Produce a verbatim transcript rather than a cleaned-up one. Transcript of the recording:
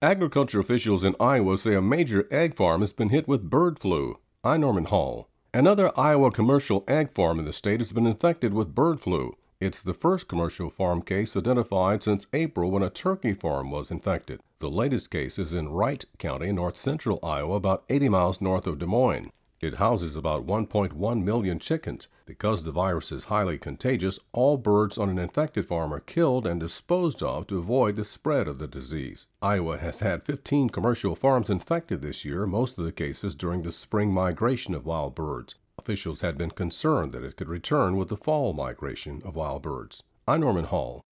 Agriculture officials in Iowa say a major egg farm has been hit with bird flu. I'm Norman Hall. Another Iowa commercial egg farm in the state has been infected with bird flu. It's the first commercial farm case identified since April when a turkey farm was infected. The latest case is in Wright County, north central Iowa, about eighty miles north of Des Moines. It houses about one point one million chickens. Because the virus is highly contagious, all birds on an infected farm are killed and disposed of to avoid the spread of the disease. Iowa has had fifteen commercial farms infected this year, most of the cases during the spring migration of wild birds. Officials had been concerned that it could return with the fall migration of wild birds. I'm Norman Hall.